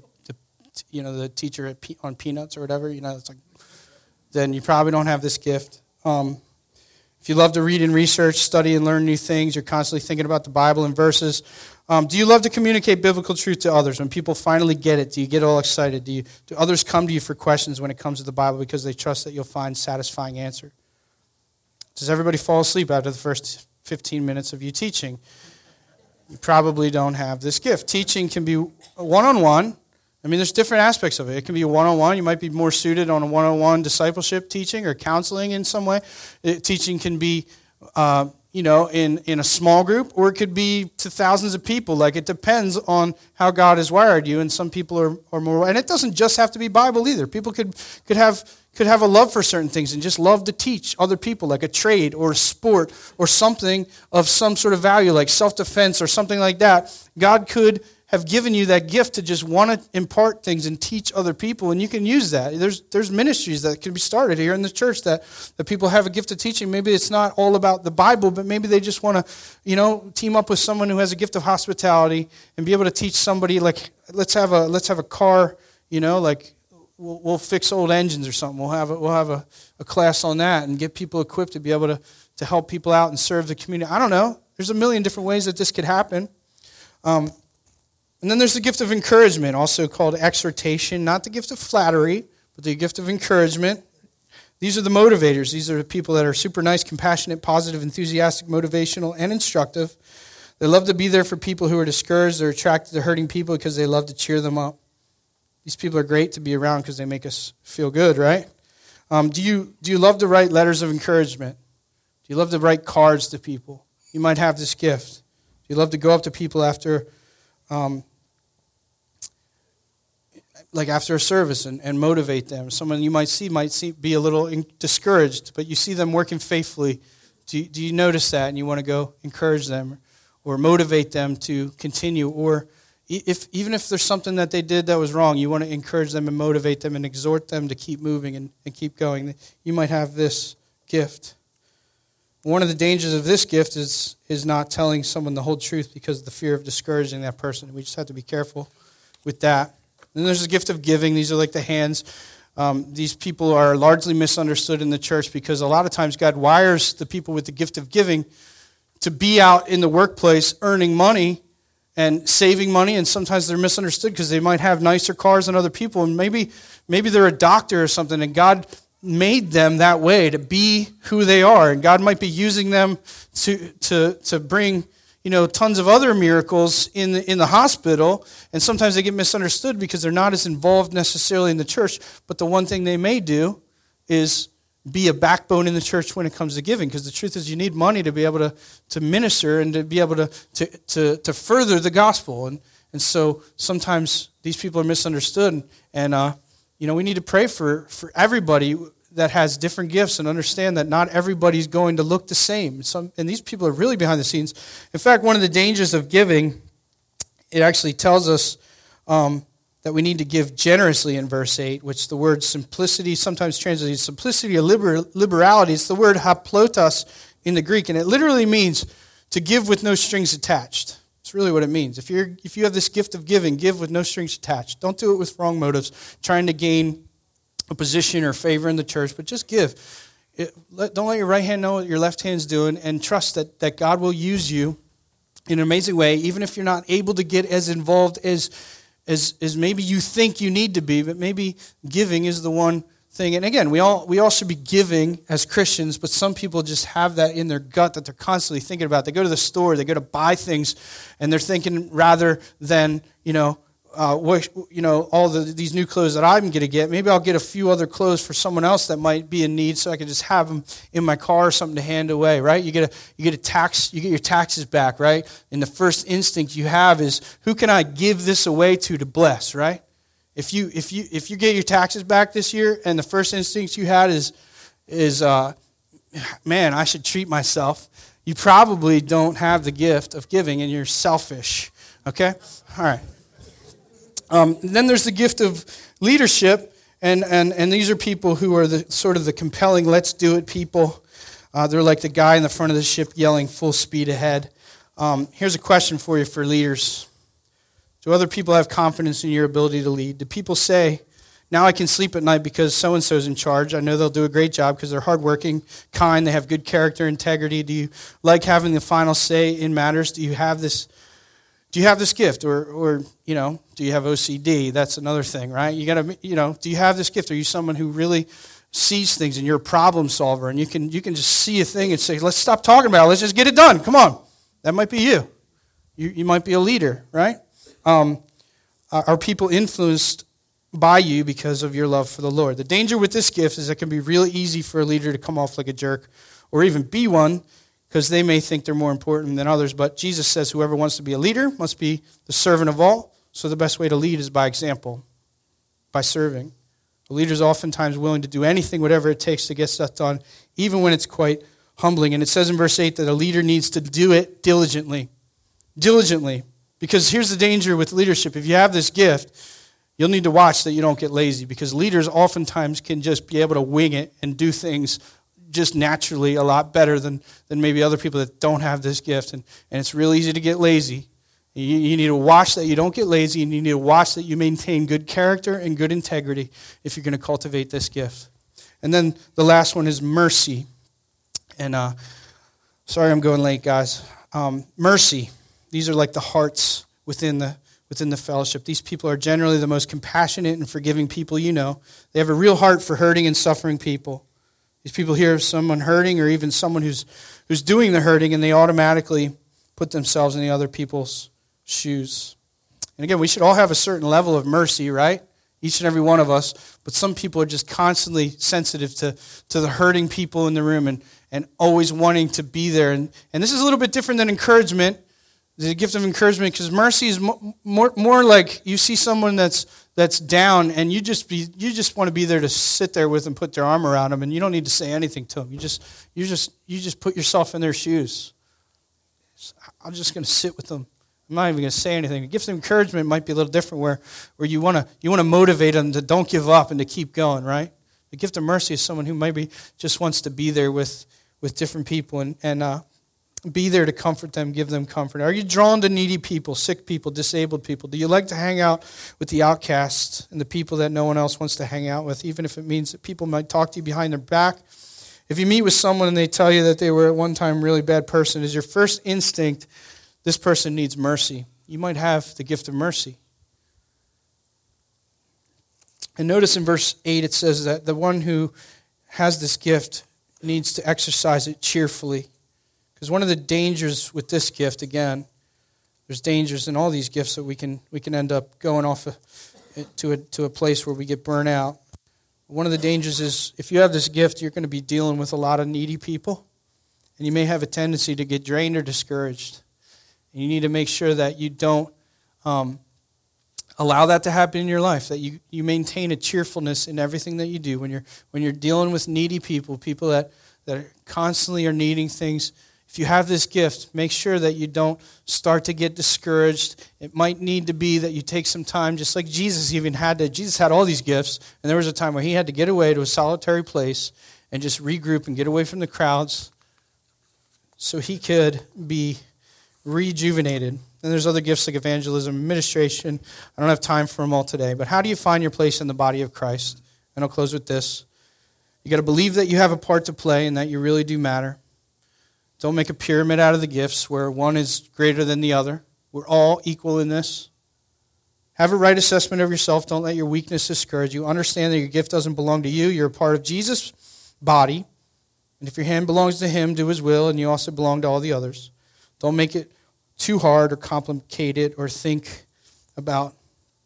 teacher on Peanuts or whatever, it's like, then you probably don't have this gift. If you love to read and research, study and learn new things, you're constantly thinking about the Bible and verses. Do you love to communicate biblical truth to others? When people finally get it, do you get all excited? Do others come to you for questions when it comes to the Bible because they trust that you'll find satisfying answer? Does everybody fall asleep after the first 15 minutes of you teaching? You probably don't have this gift. Teaching can be one-on-one. I mean, there's different aspects of it. It can be a one-on-one. You might be more suited on a one-on-one discipleship teaching or counseling in some way. Teaching can be, in a small group, or it could be to thousands of people. Like, it depends on how God has wired you, and some people are more. And it doesn't just have to be Bible either. People could have a love for certain things and just love to teach other people, like a trade or a sport or something of some sort of value, like self-defense or something like that. God could have given you that gift to just want to impart things and teach other people, and you can use that. There's ministries that can be started here in the church that people have a gift of teaching. Maybe it's not all about the Bible, but maybe they just want to, team up with someone who has a gift of hospitality and be able to teach somebody, like, let's have a car, like we'll fix old engines or something. We'll have a class on that and get people equipped to be able to help people out and serve the community. I don't know. There's a million different ways that this could happen. And then there's the gift of encouragement, also called exhortation, not the gift of flattery, but the gift of encouragement. These are the motivators. These are the people that are super nice, compassionate, positive, enthusiastic, motivational, and instructive. They love to be there for people who are discouraged. They're attracted to hurting people because they love to cheer them up. These people are great to be around because they make us feel good, right? Do you love to write letters of encouragement? Do you love to write cards to people? You might have this gift. Do you love to go up to people after after a service and motivate them? Someone you might see be a little discouraged, but you see them working faithfully. Do you notice that and you want to go encourage them or motivate them to continue? Or even if there's something that they did that was wrong, you want to encourage them and motivate them and exhort them to keep moving and keep going. You might have this gift. One of the dangers of this gift is not telling someone the whole truth because of the fear of discouraging that person. We just have to be careful with that. Then there's the gift of giving. These are like the hands. These people are largely misunderstood in the church because a lot of times God wires the people with the gift of giving to be out in the workplace earning money and saving money, and sometimes they're misunderstood because they might have nicer cars than other people, and maybe they're a doctor or something, and God made them that way to be who they are, and God might be using them to bring tons of other miracles in the hospital, and sometimes they get misunderstood because they're not as involved necessarily in the church, but the one thing they may do is be a backbone in the church when it comes to giving, because the truth is you need money to be able to minister and to be able to further the gospel, and so sometimes these people are misunderstood, and we need to pray for everybody that has different gifts and understand that not everybody's going to look the same. And these people are really behind the scenes. In fact, one of the dangers of giving, it actually tells us that we need to give generously in verse 8, which the word simplicity, sometimes translated simplicity or liberality. It's the word haplotas in the Greek, and it literally means to give with no strings attached. It's really what it means. If you have this gift of giving, give with no strings attached. Don't do it with wrong motives, trying to gain a position or favor in the church, but just give. Don't let your right hand know what your left hand's doing, and trust that God will use you in an amazing way, even if you're not able to get as involved as maybe you think you need to be, but maybe giving is the one thing. And again, we all should be giving as Christians, but some people just have that in their gut that they're constantly thinking about. They go to the store, they go to buy things, and they're thinking rather than, all these new clothes that I'm going to get, maybe I'll get a few other clothes for someone else that might be in need, so I can just have them in my car or something to hand away, right? You get your taxes back, right? And the first instinct you have is, who can I give this away to bless, right? If you get your taxes back this year, and the first instinct you had is man, I should treat myself, you probably don't have the gift of giving, and you're selfish. Okay, all right. Then there's the gift of leadership, and these are people who are the sort of the compelling, let's do it people. They're like the guy in the front of the ship yelling full speed ahead. Here's a question for you for leaders. Do other people have confidence in your ability to lead? Do people say, now I can sleep at night because so-and-so's in charge. I know they'll do a great job because they're hardworking, kind, they have good character, integrity. Do you like having the final say in matters? Do you have this gift? Or do you have OCD? That's another thing, right? You got to, do you have this gift? Are you someone who really sees things and you're a problem solver and you can just see a thing and say, let's stop talking about it. Let's just get it done. Come on. That might be you. You might be a leader, right? Are people influenced by you because of your love for the Lord? The danger with this gift is it can be really easy for a leader to come off like a jerk or even be one because they may think they're more important than others. But Jesus says whoever wants to be a leader must be the servant of all. So the best way to lead is by example, by serving. A leader is oftentimes willing to do anything, whatever it takes to get stuff done, even when it's quite humbling. And it says in verse 8 that a leader needs to do it diligently. Diligently. Because here's the danger with leadership. If you have this gift, you'll need to watch that you don't get lazy, because leaders oftentimes can just be able to wing it and do things just naturally a lot better than maybe other people that don't have this gift. And it's real easy to get lazy. You need to watch that you don't get lazy, and you need to watch that you maintain good character and good integrity if you're going to cultivate this gift. And then the last one is mercy. And sorry I'm going late, guys. Mercy. These are like the hearts within the fellowship. These people are generally the most compassionate and forgiving people you know. They have a real heart for hurting and suffering people. These people hear of someone hurting or even someone who's doing the hurting, and they automatically put themselves in the other people's shoes. And again, we should all have a certain level of mercy, right? each and every one of us, but some people are just constantly sensitive to the hurting people in the room and always wanting to be there. And this is a little bit different than encouragement, the gift of encouragement, because mercy is more like you see someone that's down, and you just want to be there to sit there with them, put their arm around them, and you don't need to say anything to them. You just put yourself in their shoes. I'm just going to sit with them. I'm not even going to say anything. The gift of encouragement might be a little different, where you want to motivate them to don't give up and to keep going, right? The gift of mercy is someone who maybe just wants to be there with different people and be there to comfort them, give them comfort. Are you drawn to needy people, sick people, disabled people? Do you like to hang out with the outcasts and the people that no one else wants to hang out with, even if it means that people might talk to you behind their back? If you meet with someone and they tell you that they were at one time a really bad person, is your first instinct, this person needs mercy? You might have the gift of mercy. And notice in verse 8 it says that the one who has this gift needs to exercise it cheerfully. Because one of the dangers with this gift, again, there's dangers in all these gifts that we can end up going off to a place where we get burnt out. One of the dangers is if you have this gift, you're going to be dealing with a lot of needy people, and you may have a tendency to get drained or discouraged. And you need to make sure that you don't allow that to happen in your life, that you maintain a cheerfulness in everything that you do. When you're dealing with needy people that constantly are needing things, if you have this gift, make sure that you don't start to get discouraged. It might need to be that you take some time, just like Jesus had all these gifts, and there was a time where he had to get away to a solitary place and just regroup and get away from the crowds so he could be rejuvenated. And there's other gifts like evangelism, administration. I don't have time for them all today. But how do you find your place in the body of Christ? And I'll close with this. You got to believe that you have a part to play and that you really do matter. Don't make a pyramid out of the gifts where one is greater than the other. We're all equal in this. Have a right assessment of yourself. Don't let your weakness discourage you. Understand that your gift doesn't belong to you. You're a part of Jesus' body. And if your hand belongs to him, do his will, and you also belong to all the others. Don't make it too hard or complicated or think about,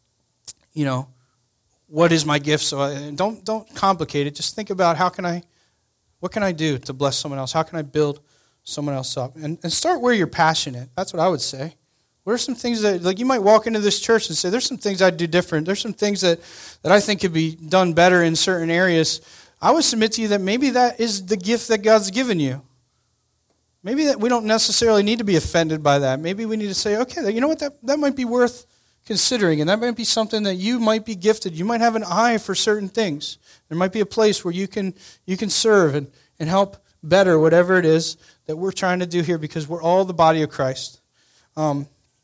what is my gift? So don't complicate it. Just think about what can I do to bless someone else? How can I build someone else up? And start where you're passionate. That's what I would say. What are some things that, you might walk into this church and say, there's some things I'd do different. There's some things that I think could be done better in certain areas. I would submit to you that maybe that is the gift that God's given you. Maybe that we don't necessarily need to be offended by that. Maybe we need to say, okay, you know what, that might be worth considering, and that might be something that you might be gifted. You might have an eye for certain things. There might be a place where you can serve and help better whatever it is that we're trying to do here, because we're all the body of Christ. And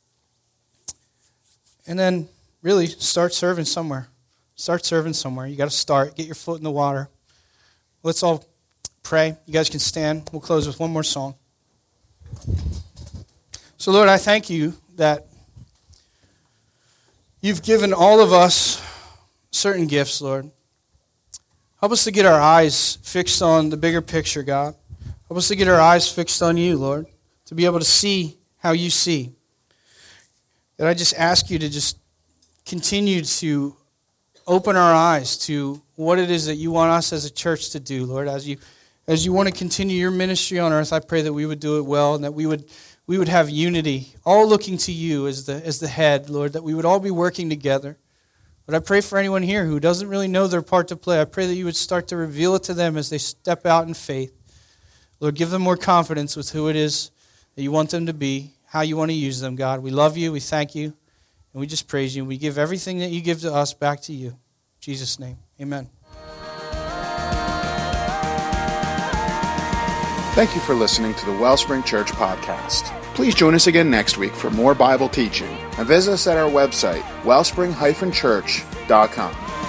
then really start serving somewhere. Start serving somewhere. You got to start. Get your foot in the water. Let's all pray. You guys can stand. We'll close with one more song. So, Lord, I thank you that you've given all of us certain gifts, Lord. Help us to get our eyes fixed on the bigger picture, God. Help us to get our eyes fixed on you, Lord, to be able to see how you see. That I just ask you to just continue to open our eyes to what it is that you want us as a church to do, Lord. As you want to continue your ministry on earth, I pray that we would do it well and that we would have unity, all looking to you as the head, Lord, that we would all be working together. But I pray for anyone here who doesn't really know their part to play. I pray that you would start to reveal it to them as they step out in faith. Lord, give them more confidence with who it is that you want them to be, how you want to use them, God. We love you, we thank you, and we just praise you. We give everything that you give to us back to you. In Jesus' name, amen. Thank you for listening to the Wellspring Church podcast. Please join us again next week for more Bible teaching and visit us at our website, wellspring-church.com.